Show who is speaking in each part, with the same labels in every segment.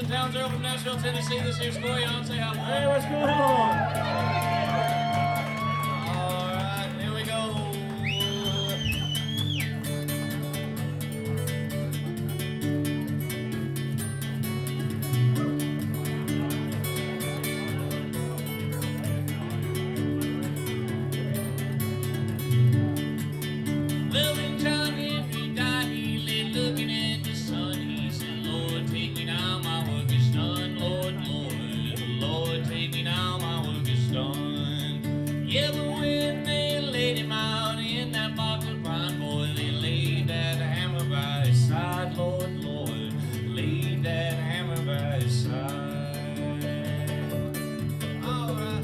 Speaker 1: and Townsville from Nashville, Tennessee. This here's Scorion. Say hello.
Speaker 2: Hey, what's going on?
Speaker 1: All right, here we go. Well, when John Henry died, he lay looking at the sun. He said, Lord, take me now, my work is done. Lord, Lord, Lord, take me now, my work is done. Yeah, but when they laid him out in that box of pine, boy, they laid that hammer by his side. Lord, Lord, laid that hammer by his side. All right.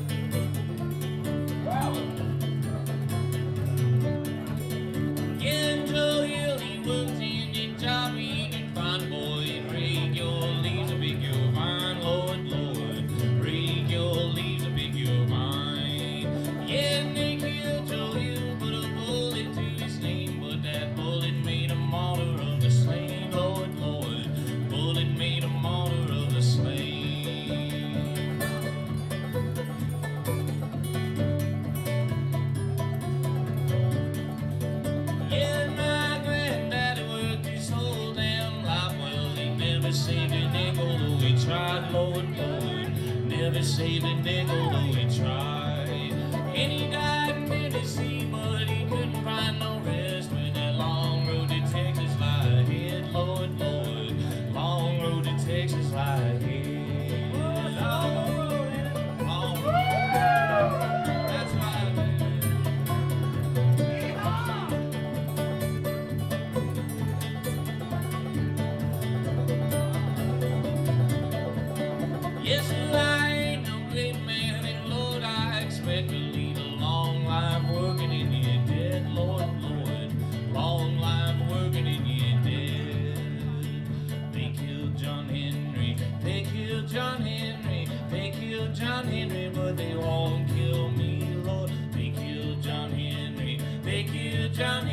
Speaker 1: Yeah, Joe Hill, he works any job he can find, boy, and rake your leaves and pick your vine. Lord, Lord, rake your leaves and pick your vine. Yeah, Nick Hill, Joe Hill, put a bullet to his name, but that bullet made a martyr of the slain. Lord, Lord, bullet made a martyr of the slain. Yeah, my granddaddy worked his whole damn life. Well, he never saved a nickel, though he tried. Lord, Lord, never saved a nickel, though he tried. And he died in Tennessee, but he couldn't find no rest when that long road to Texas lie ahead. Lord, Lord, long road to Texas lie ahead. Long road. That's right. Yes, well, I ain't no great man, and Lord, I expect to lead a long life working in your dead. Lord, Lord, long life working in your dead. They killed John Henry, they killed John Henry, they killed John Henry, but they won't kill me, Lord. They killed John Henry, they killed John Henry.